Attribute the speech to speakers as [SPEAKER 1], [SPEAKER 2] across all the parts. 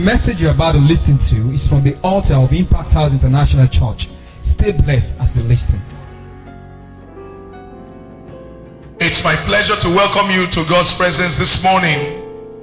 [SPEAKER 1] message you're about to listen to is from the altar of Impact House International Church. Stay blessed as you listen.
[SPEAKER 2] It's my pleasure to welcome you to God's presence this morning.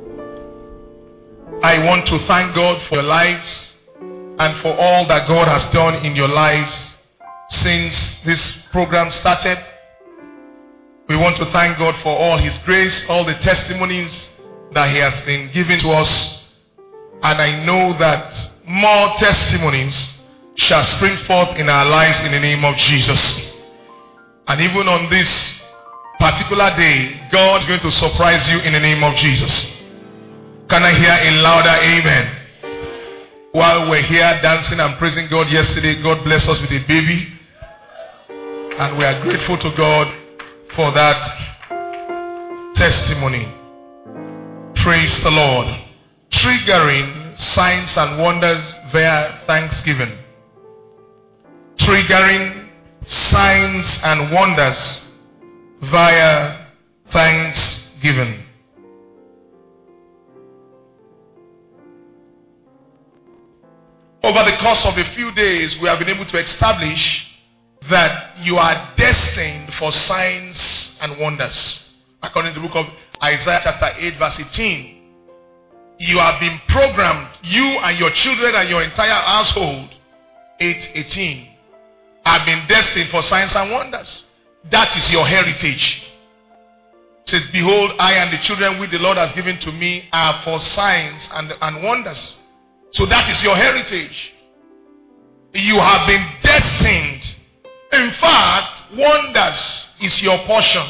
[SPEAKER 2] I want to thank God for your lives and for all that God has done in your lives since this program started. We want to thank God for all His grace, all the testimonies that He has been giving to us. And I know that more testimonies shall spring forth in our lives in the name of Jesus. And even on this particular day, God is going to surprise you in the name of Jesus. Can I hear a louder amen? While we're here dancing and praising God yesterday, God blessed us with a baby. And we are grateful to God for that testimony. Praise the Lord. Triggering signs and wonders via thanksgiving. Triggering signs and wonders via thanksgiving. Over the course of a few days, we have been able to establish that you are destined for signs and wonders. According to the book of Isaiah chapter 8 verse 18, you have been programmed, you and your children and your entire household, 8:18, have been destined for signs and wonders. That is your heritage. It says, behold, I and the children which the Lord has given to me are for signs and wonders. So that is your heritage. You have been destined. In fact, wonders is your portion.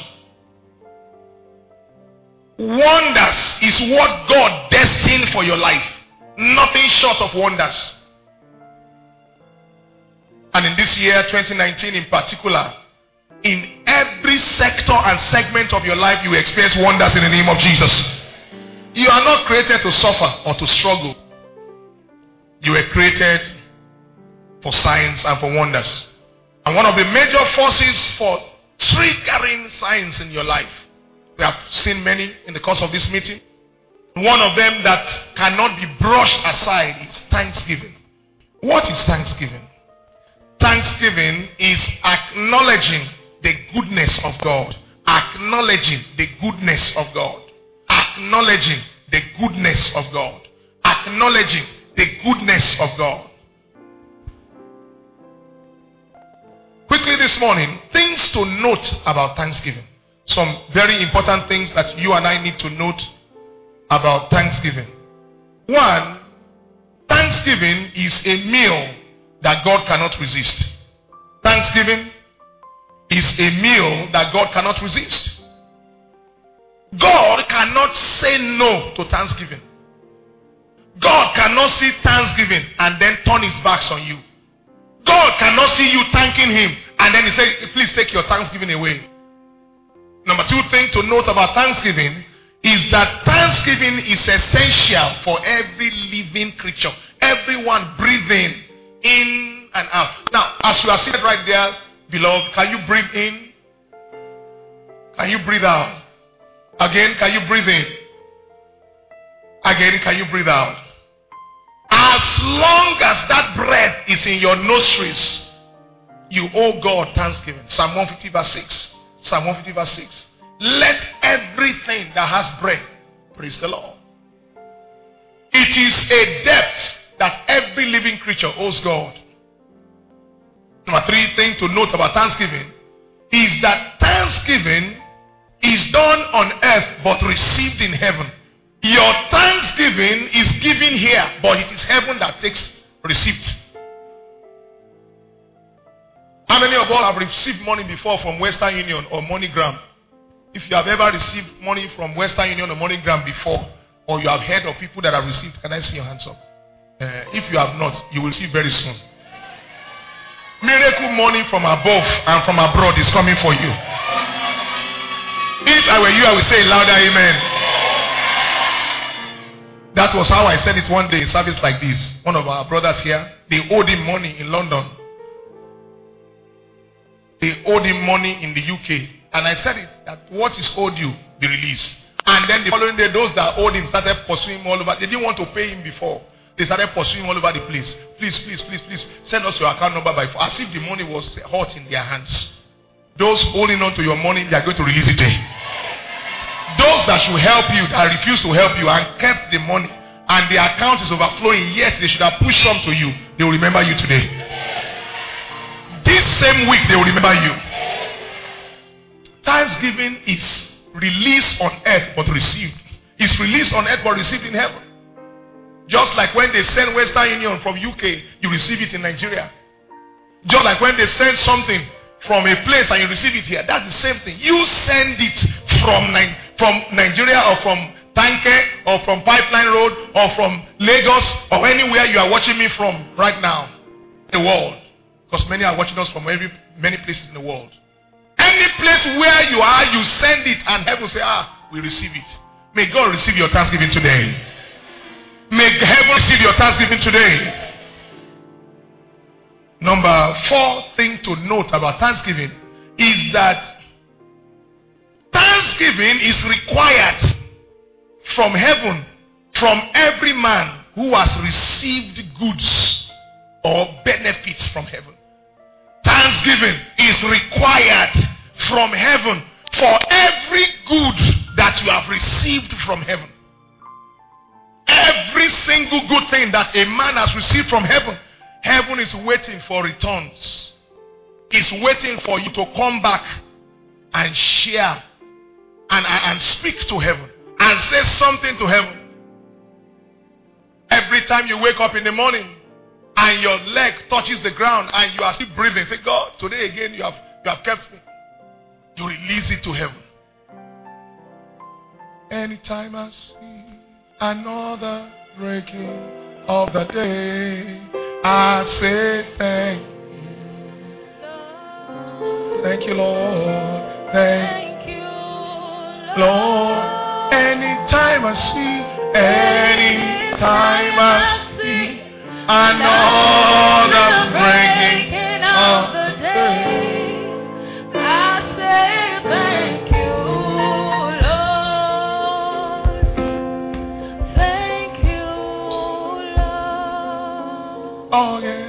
[SPEAKER 2] Wonders is what God destined for your life. Nothing short of wonders. And in this year, 2019 in particular, in every sector and segment of your life, you experience wonders in the name of Jesus. You are not created to suffer or to struggle. You were created for signs and for wonders. And one of the major forces for triggering signs in your life, we have seen many in the course of this meeting. One of them that cannot be brushed aside is thanksgiving. What is thanksgiving? Thanksgiving is acknowledging the goodness of God. Acknowledging the goodness of God. Acknowledging the goodness of God. Acknowledging the goodness of God. Quickly this morning, things to note about thanksgiving. Some very important things that you and I need to note about thanksgiving. One, thanksgiving is a meal that God cannot resist. Thanksgiving is a meal that God cannot resist. God cannot say no to thanksgiving. God cannot see thanksgiving and then turn his backs on you. God cannot see you thanking him and then he says, please take your thanksgiving away. Number two thing to note about thanksgiving is that thanksgiving is essential for every living creature. Everyone breathing in and out. Now, as you are seated right there, beloved, can you breathe in? Can you breathe out? Again, can you breathe in? Again, can you breathe out? As long as that breath is in your nostrils, you owe God thanksgiving. Psalm 150 verse 6. Psalm 150 verse 6. Let everything that has breath praise the Lord. It is a debt that every living creature owes God. Number three thing to note about thanksgiving is that thanksgiving is done on earth but received in heaven. Your thanksgiving is given here, but it is heaven that takes receipt. How many of us have received money before from Western Union or MoneyGram? If you have ever received money from Western Union or MoneyGram before, or you have heard of people that have received, can I see your hands up? If you have not, you will receive very soon. Miracle money from above and from abroad is coming for you. If I were you, I would say louder amen. That was how I said it one day in service like this. One of our brothers here, they owed him money in London. They owed him money in the UK. And I said it, that what is owed you, be released. And then the following day, those that owed him started pursuing him all over. They didn't want to pay him before. They started pursuing all over the place. Please, please, please, please, send us your account number by phone. As if the money was hot in their hands. Those holding on to your money, they are going to release it. Those that should help you, that refuse to help you and kept the money, and the account is overflowing, yet they should have pushed some to you, they will remember you today. This same week, they will remember you. Thanksgiving is released on earth but received. It's released on earth but received in heaven. Just like when they send Western Union from UK, you receive it in Nigeria. Just like when they send something from a place and you receive it here, that's the same thing. You send it from Nigeria or from Tanke or from Pipeline Road or from Lagos or anywhere you are watching me from right now in the world. Because many are watching us from many places in the world. Any place where you are, you send it and heaven will say, we receive it. May God receive your thanksgiving today. May heaven receive your thanksgiving today. Number 4 thing to note about thanksgiving is that thanksgiving is required from heaven from every man who has received goods or benefits from heaven. Thanksgiving is required from heaven for every good that you have received from heaven. Every single good thing that a man has received from heaven, heaven is waiting for returns. It's waiting for you to come back and share and speak to heaven and say something to heaven. Every time you wake up in the morning and your leg touches the ground and you are still breathing, say, God, today again you have kept me. You release it to heaven. Anytime I see another breaking of the day, I say thank you. Thank you, Lord. Thank you, Lord. Anytime I see another breaking of the day, I say thank you, Lord. Thank you, Lord. Oh, yeah.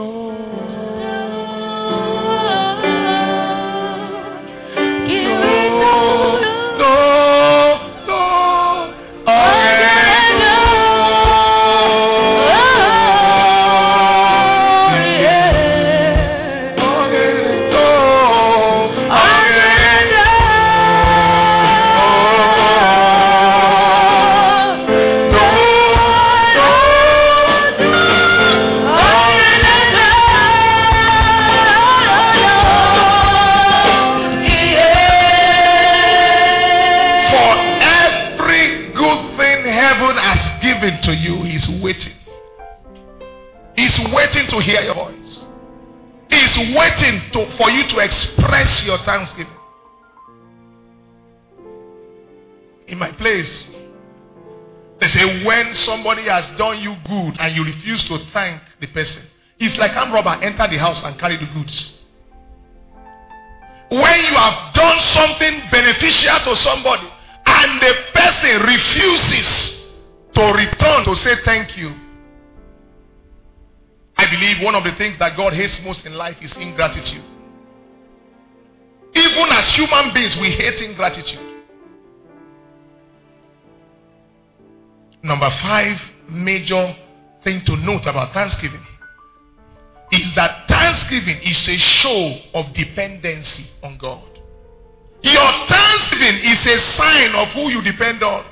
[SPEAKER 2] To you, he's waiting. He's waiting to hear your voice. He's waiting for you to express your thanksgiving. In my place, they say when somebody has done you good and you refuse to thank the person, it's like armed robber enter the house and carry the goods. When you have done something beneficial to somebody and the person refuses to return to say thank you, I believe one of the things that God hates most in life is ingratitude. Even as human beings, we hate ingratitude. Number 5 major thing to note about thanksgiving is that thanksgiving is a show of dependency on God. Your thanksgiving is a sign of who you depend on.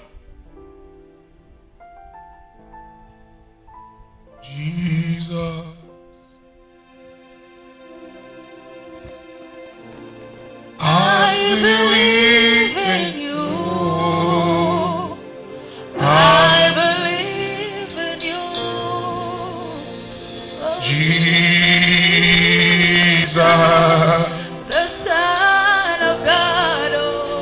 [SPEAKER 2] Jesus, I believe in you. I believe in you. Jesus, the Son of God.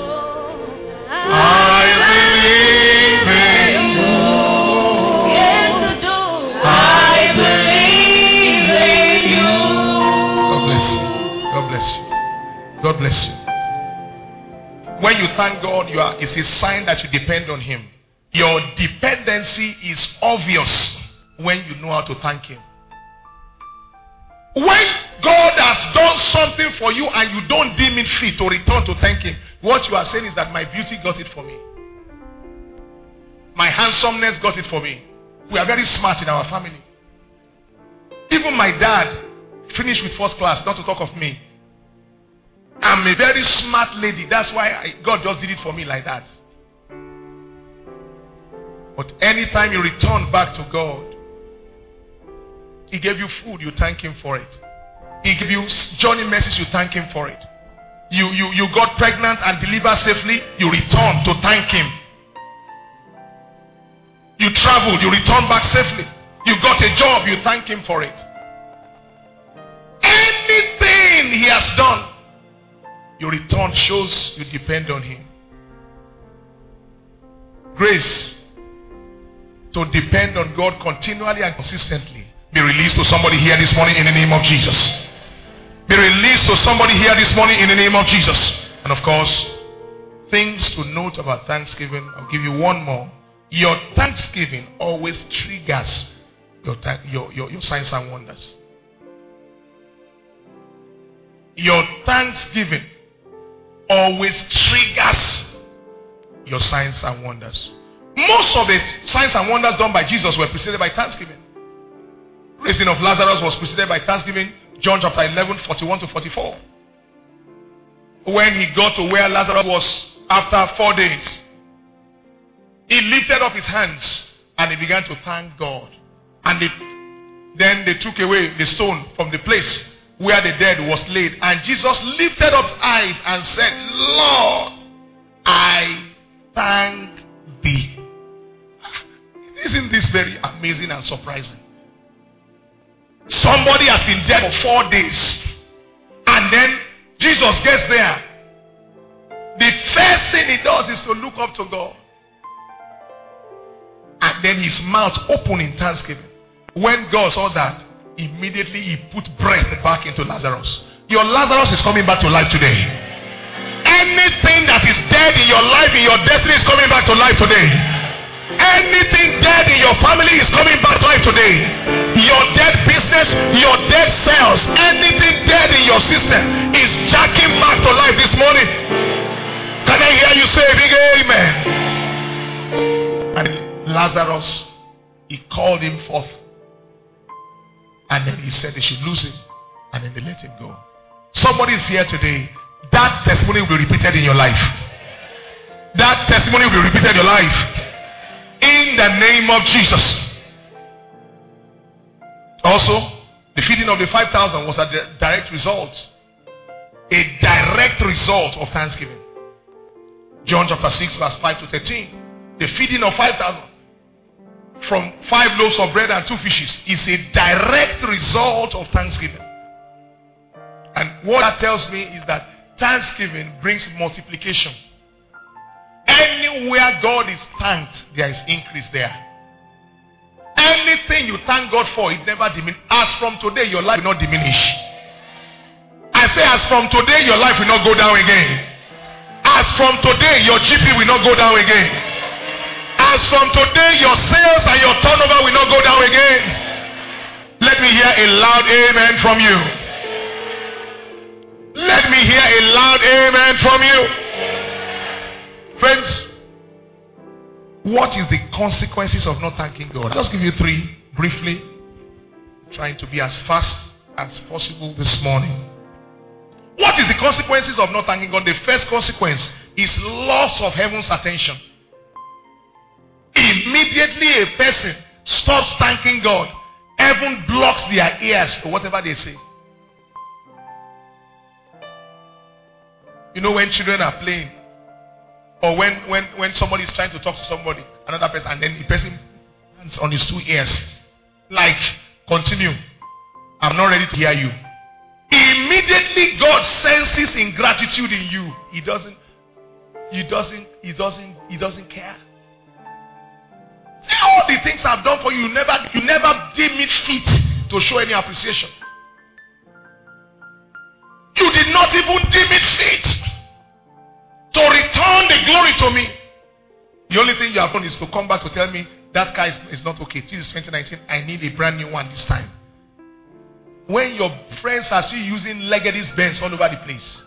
[SPEAKER 2] I believe in you. Yes, I do. I believe in you. God bless you. God bless you. God bless you. When you thank God, it's a sign that you depend on Him. Your dependency is obvious when you know how to thank him. When God has done something for you and you don't deem it fit to return to thank him, what you are saying is that my beauty got it for me. My handsomeness got it for me. We are very smart in our family. Even my dad finished with first class, not to talk of me. I'm a very smart lady. That's why God just did it for me like that. But anytime you return back to God, he gave you food, you thank him for it. He gave you journey message, you thank him for it. You got pregnant and delivered safely, you return to thank him. You traveled, you return back safely. You got a job, you thank him for it. Anything he has done, your return shows you depend on him. Grace to depend on God continually and consistently be released to somebody here this morning in the name of Jesus. Be released to somebody here this morning in the name of Jesus. And of course, things to note about Thanksgiving. I'll give you one more. Your Thanksgiving always triggers your signs and wonders. Your Thanksgiving always triggers your signs and wonders. Most of the signs and wonders done by Jesus were preceded by Thanksgiving. Raising of Lazarus was preceded by Thanksgiving. John chapter 11, 41 to 44. When he got to where Lazarus was after 4 days, he lifted up his hands and he began to thank God. And then they took away the stone from the place where the dead was laid. And Jesus lifted up his eyes and said, Lord, I thank thee. Isn't this very amazing and surprising? Somebody has been dead for 4 days. And then Jesus gets there. The first thing he does is to look up to God. And then his mouth opened in thanksgiving. When God saw that, immediately he put breath back into Lazarus. Your Lazarus is coming back to life today. Anything that is dead in your life, in your destiny, is coming back to life today. Anything dead in your family is coming back to life today. Your dead business, your dead cells, anything dead in your system is jacking back to life this morning. Can I hear you say a big amen? And Lazarus, he called him forth. And then he said they should lose him. And then they let him go. Somebody is here today. That testimony will be repeated in your life. That testimony will be repeated in your life. In the name of Jesus. Also, the feeding of the 5,000 was a direct result. A direct result of Thanksgiving. John chapter 6 verse 5 to 13. The feeding of 5,000 from 5 loaves of bread and 2 fishes is a direct result of Thanksgiving. And what that tells me is that Thanksgiving brings multiplication. Anywhere God is thanked, there is increase there. Anything you thank God for, it never diminishes. As from today, your life will not diminish. I say, as from today, your life will not go down again. As from today, your GP will not go down again. As from today, your sales and your turnover will not go down again. Let me hear a loud amen from you. Let me hear a loud amen from you. Friends, what is the consequences of not thanking God? I'll just give you 3 briefly. I'm trying to be as fast as possible this morning. What is the consequences of not thanking God? The first consequence is loss of heaven's attention. Immediately a person stops thanking God, heaven blocks their ears to whatever they say. You know, when children are playing, or when somebody is trying to talk to somebody, another person, and then the person hands on his 2 ears, like, continue, I'm not ready to hear you. Immediately God senses ingratitude in you. He doesn't care. All the things I've done for you, you never deem it fit to show any appreciation. You did not even deem it fit to return the glory to me. The only thing you have done is to come back to tell me that car is not okay. This is 2019. I need a brand new one this time. When your friends are still using Legacy's Benz all over the place,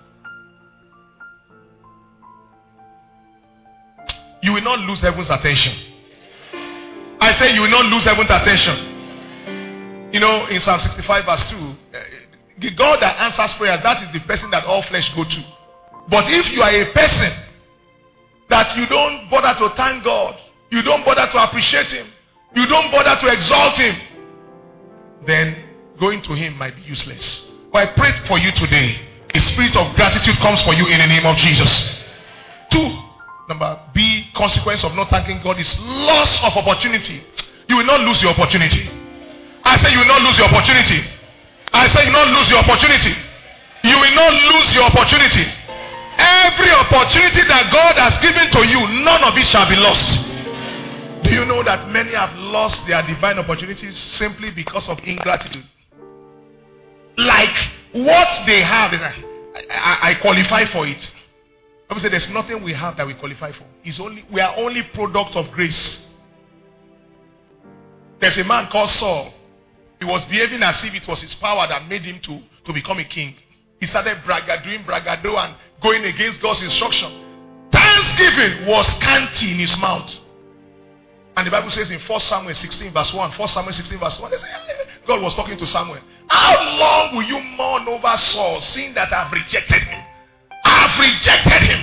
[SPEAKER 2] you will not lose heaven's attention. I say you will not lose heaven's attention. You know, in Psalm 65 verse 2, the God that answers prayers, that is the person that all flesh go to. But if you are a person that you don't bother to thank God, you don't bother to appreciate Him, you don't bother to exalt Him, then going to Him might be useless. But I pray for you today, a spirit of gratitude comes for you in the name of Jesus. 2, number B, consequence of not thanking God is loss of opportunity. You will not lose your opportunity. I say you will not lose your opportunity. I say you will not lose your opportunity. You will not lose your opportunity. Every opportunity that God has given to you, none of it shall be lost. Do you know that many have lost their divine opportunities simply because of ingratitude? Like what they have, I qualify for it. I would say there's nothing we have that we qualify for. We are only product of grace. There's a man called Saul. He was behaving as if it was his power that made him to become a king. He started doing bragado and going against God's instruction. Thanksgiving was scanty in his mouth. And the Bible says in 1 Samuel 16 verse 1, 1 Samuel 16 verse 1, they say, God was talking to Samuel. How long will you mourn over Saul, seeing that I have rejected him? I have rejected him.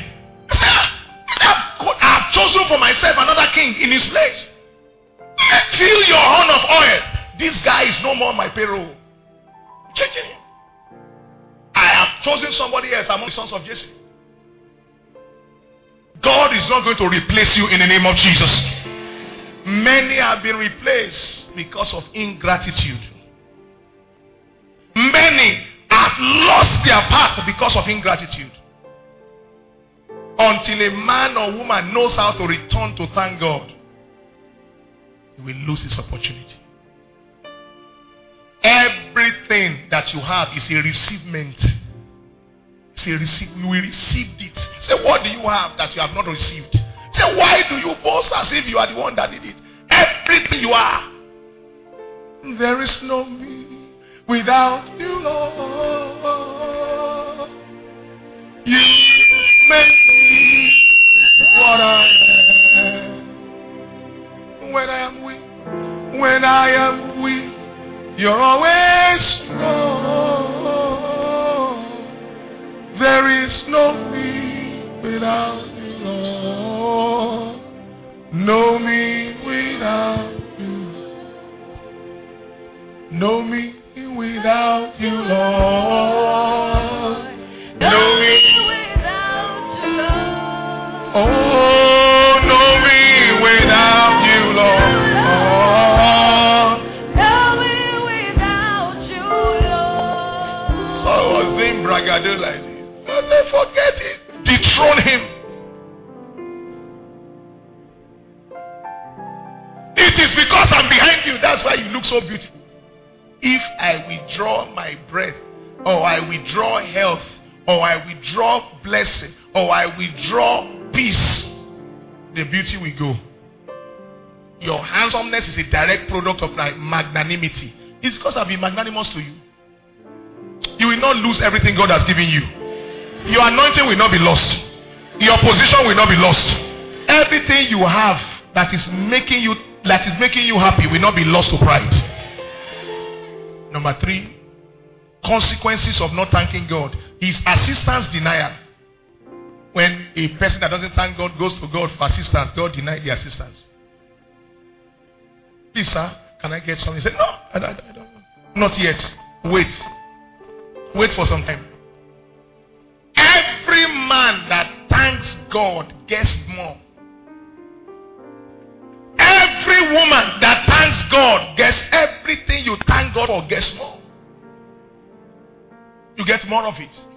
[SPEAKER 2] I have chosen for myself another king in his place. Fill your horn of oil. This guy is no more my payroll. Changing him. I have chosen somebody else among the sons of Jesse. God is not going to replace you in the name of Jesus. Many have been replaced because of ingratitude. Many have lost their path because of ingratitude. Until a man or woman knows how to return to thank God, he will lose his opportunity. Everything that you have is a receivement. It's a receive. You will receive it. Say, what do you have that you have not received? Say, why do you boast as if you are the one that did it? Everything you are. There is no me without you, Lord. You make me what I am. When I am weak, you're always strong. There is no me without you, Lord. No me without you. No me without you, Lord. No me without you, Lord. Oh, no me without you, Lord. Bragado like this. But they forget it. Dethrone him. It is because I'm behind you. That's why you look so beautiful. If I withdraw my breath, or I withdraw health, or I withdraw blessing, or I withdraw peace, the beauty will go. Your handsomeness is a direct product of my magnanimity. It's because I've been magnanimous to you. You will not lose everything God has given you. Your anointing will not be lost. Your position will not be lost. Everything you have that is making you happy will not be lost to pride. Number 3, consequences of not thanking God is assistance denial. When a person that doesn't thank God goes to God for assistance, God denies the assistance. Please, sir, can I get something? He said, no, I don't. Not yet. Wait for some time. Every man that thanks God gets more. Every woman that thanks God gets everything you thank God for, gets more. You get more of it.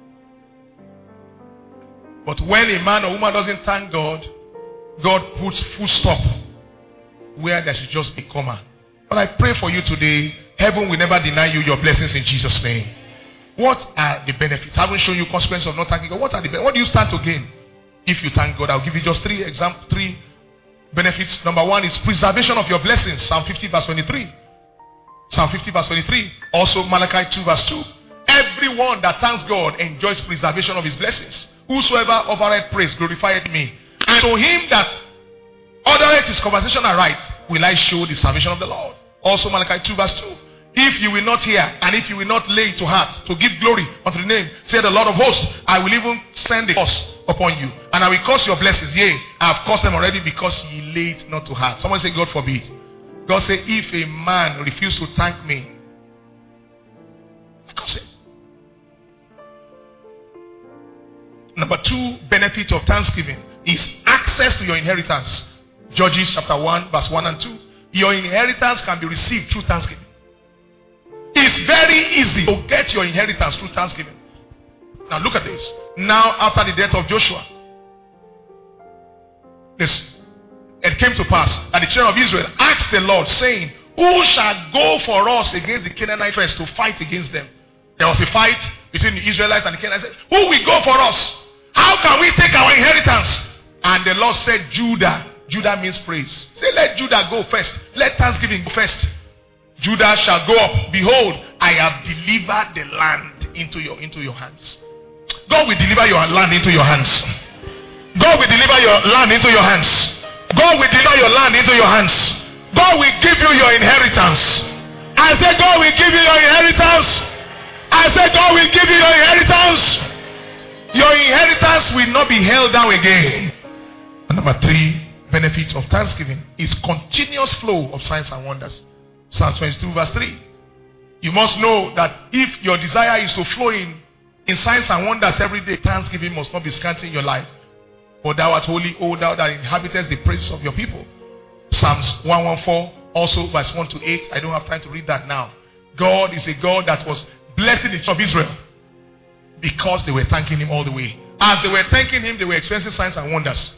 [SPEAKER 2] But when a man or woman doesn't thank God, God puts full stop where there should just be comma. But I pray for you today, heaven will never deny you your blessings in Jesus' name. What are the benefits? I haven't shown you consequences of not thanking God. What are the benefits? What do you stand to gain if you thank God? I'll give you just 3 benefits. Number one is preservation of your blessings. Psalm 50 verse 23. Psalm 50 verse 23. Also Malachi 2 verse 2. Everyone that thanks God enjoys preservation of his blessings. Whosoever offereth praise glorifieth me. And to him that ordereth his conversation aright will I show the salvation of the Lord. Also Malachi 2 verse 2. If you will not hear, and if you will not lay to heart to give glory unto the name, say the Lord of hosts, I will even send a curse upon you, and I will curse your blessings. Yea, I have cursed them already, because ye laid not to heart. Someone say, God forbid. God say, if a man refuse to thank me, I curse him. Number two benefit of thanksgiving is access to your inheritance. Judges chapter 1 verse 1 and 2. Your inheritance can be received through thanksgiving. It's very easy to get your inheritance through thanksgiving. Now look at this. Now after the death of Joshua, it came to pass that the children of Israel asked the Lord, saying, who shall go for us against the Canaanites first to fight against them? There was a fight between the Israelites and the Canaanites. Who will go for us? How can we take our inheritance? And the Lord said, Judah. Judah means praise. Say, let Judah go first. Let thanksgiving go first. Judah shall go up. Behold, I have delivered the land into your hands. God will deliver your land into your hands. God will deliver your land into your hands. God will deliver your land into your hands. God will give you your inheritance. I said, God will give you your inheritance. I said, God will give you your inheritance. Your inheritance will not be held down again. And number three benefit of thanksgiving is continuous flow of signs and wonders. Psalm 22 verse 3. You must know that if your desire is to flow in signs and wonders every day, thanksgiving must not be scanty in your life. For thou art holy, O thou that inhabitest the praises of your people. Psalms 114, also verse 1 to 8. I don't have time to read that now. God is a God that was blessing the children of Israel because they were thanking him all the way. As they were thanking him, they were experiencing signs and wonders.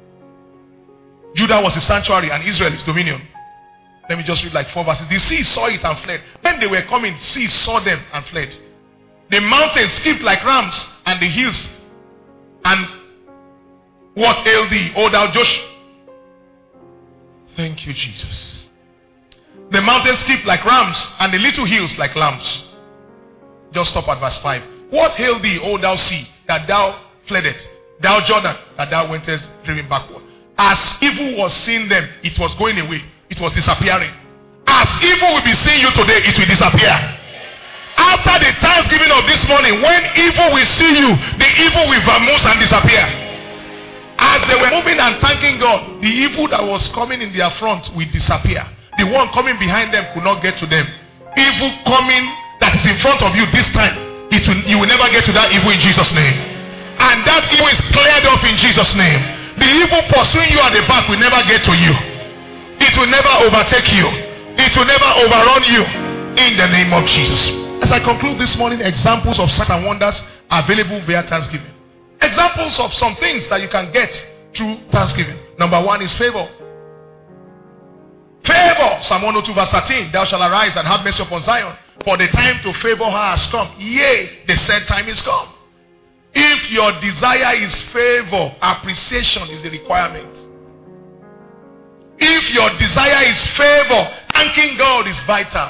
[SPEAKER 2] Judah was his sanctuary and Israel his dominion. Let me just read like 4 verses. The sea saw it and fled. When they were coming, sea saw them and fled. The mountains skipped like rams, and the hills. And what ailed thee, O thou Joshua? Thank you, Jesus. The mountains skipped like rams, and the little hills like lambs. Just stop at verse 5. What ailed thee, O thou sea, that thou fleddest? Thou Jordan, that thou wentest driven backward? As evil was seeing them, it was going away. It was disappearing. As evil will be seeing you today, it will disappear. After the thanksgiving of this morning, when evil will see you, the evil will vamoose and disappear. As they were moving and thanking God, the evil that was coming in their front will disappear. The one coming behind them could not get to them. Evil coming that is in front of you this time, you will never get to that evil in Jesus' name. And that evil is cleared up in Jesus' name. The evil pursuing you at the back will never get to you. It will never overtake you. It will never overrun you. In the name of Jesus. As I conclude this morning, examples of signs and wonders are available via thanksgiving. Examples of some things that you can get through thanksgiving. Number one is favor. Favor. Psalm 102 verse 13. Thou shalt arise and have mercy upon Zion, for the time to favor her has come. Yea, the said time is come. If your desire is favor, appreciation is the requirement. If your desire is favor, thanking God is vital.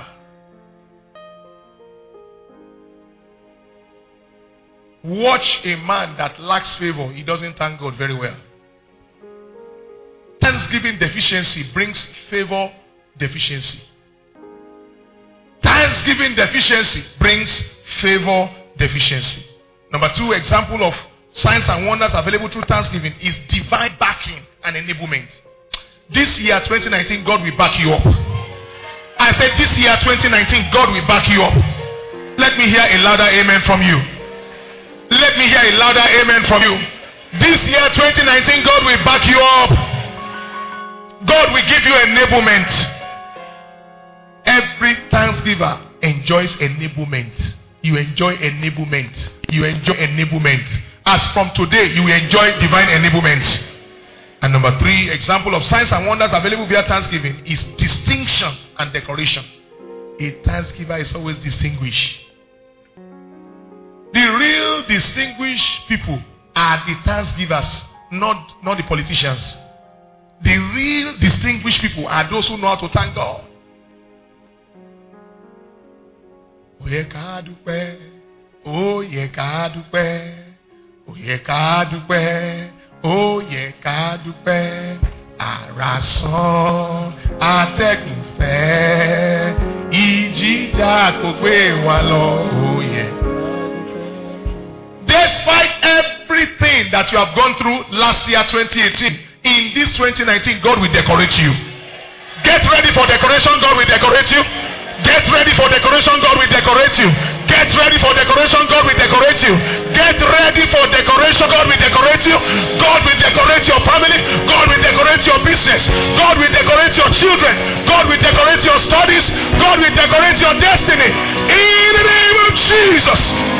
[SPEAKER 2] Watch a man that lacks favor, he doesn't thank God very well. Thanksgiving deficiency brings favor deficiency. Thanksgiving deficiency brings favor deficiency. Number two example of signs and wonders available through thanksgiving is divine backing and enablement. This year 2019, God will back you up. I said this year 2019, God will back you up. Let me hear a louder amen from you. Let me hear a louder amen from you. This year 2019, God will back you up. God will give you enablement. Every thanksgiver enjoys enablement. You enjoy enablement. You enjoy enablement. As from today, you will enjoy divine enablement. And number three example of signs and wonders available via thanksgiving is distinction and decoration. A thanksgiver is always distinguished. The real distinguished people are the thanksgivers, not the politicians. The real distinguished people are those who know how to thank God. Oye ká dúpẹ́, oye ká dúpẹ́, oye ká dúpẹ́, oye ká dúpẹ́. Ara sán atẹ́gùn fẹ́, ìjì jà kò gbé wa lọ. Oye. Despite everything that you have gone through last year 2018, in this 2019, God will decorate you. Get ready for decoration, God will decorate you. Get ready for decoration, God will decorate you. Get ready for decoration, God will decorate you. Get ready for decoration, God will decorate you. God will decorate your family. God will decorate your business. God will decorate your children. God will decorate your studies. God will decorate your destiny. In the name of Jesus.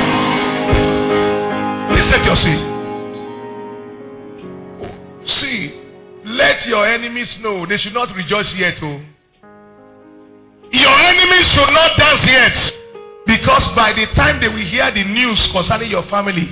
[SPEAKER 2] Please take your seat. See, let your enemies know they should not rejoice yet. Oh. Your enemies should not dance yet. Because by the time they will hear the news concerning your family,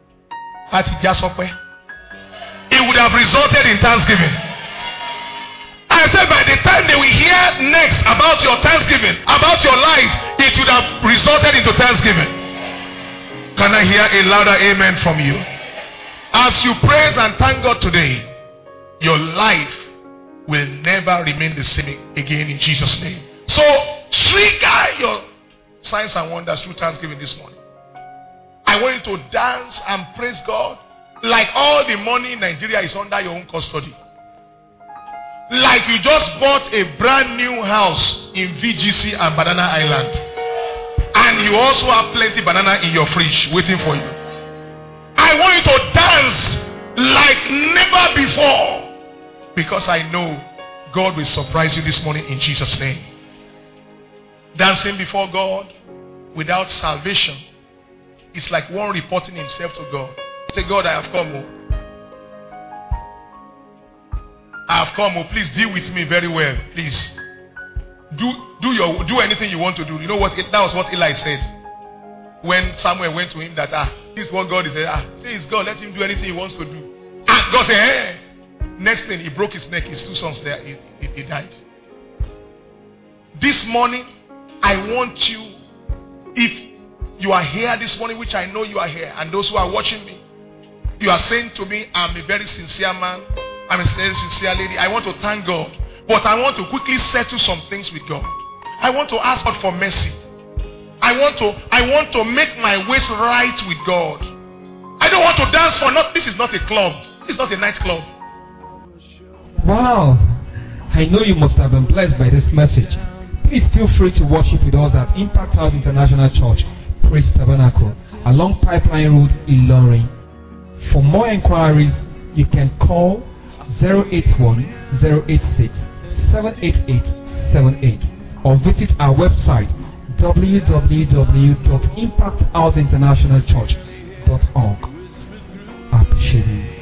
[SPEAKER 2] it would have resulted in thanksgiving. I said by the time they will hear next about your thanksgiving, about your life, it would have resulted into thanksgiving. Can I hear a louder amen from you? As you praise and thank God today, your life will never remain the same again in Jesus' name. So trigger your signs and wonders through thanksgiving this morning. I want you to dance and praise God like all the money in Nigeria is under your own custody. Like you just bought a brand new house in VGC and Banana Island. And you also have plenty banana in your fridge waiting for you. I want you to dance like never before. Because I know God will surprise you this morning in Jesus' name. Dancing before God without salvation is like one reporting himself to God. Say, God, I have come. I have come. Please deal with me very well. Please. Do anything you want to do. You know what? That was what Eli said. When Samuel went to him that, this is what God is saying. Say it's God. Let him do anything he wants to do. God said, hey. Next thing, he broke his neck. His two sons there, he died. This morning, I want you, if you are here this morning, which I know you are here, and those who are watching me, you are saying to me, I'm a very sincere man, I'm a very sincere lady, I want to thank God, but I want to quickly settle some things with God. I want to ask God for mercy. I want to make my ways right with God. I don't want to dance for not. This is not a club. This is not a nightclub.
[SPEAKER 1] Wow, I know you must have been blessed by this message. Please feel free to worship with us at Impact House International Church, Praise Tabernacle, along Pipeline Road, Ilorin. For more inquiries, you can call 081-086-78878 or visit our website www.impacthouseinternationalchurch.org. I appreciate you.